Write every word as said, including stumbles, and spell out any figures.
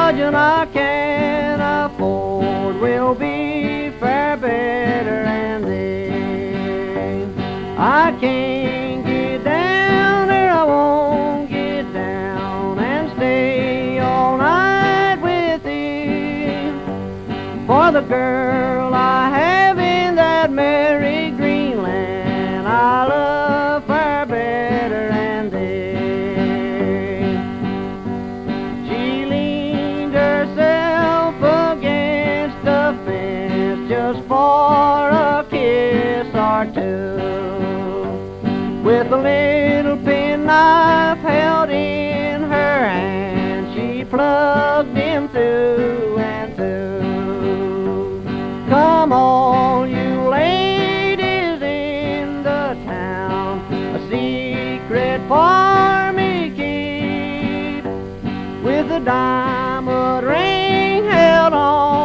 lodging I can afford will be far better than this. I can't get down there, I won't get down and stay all night with thee. For the girl I have in that merry Greenland I love far better than this. She leaned herself against the fence just for a kiss or two, with a little penknife held in her hand. She plugged him through and through. Come on, you ladies in the town, a secret for me keep, with a diamond ring held on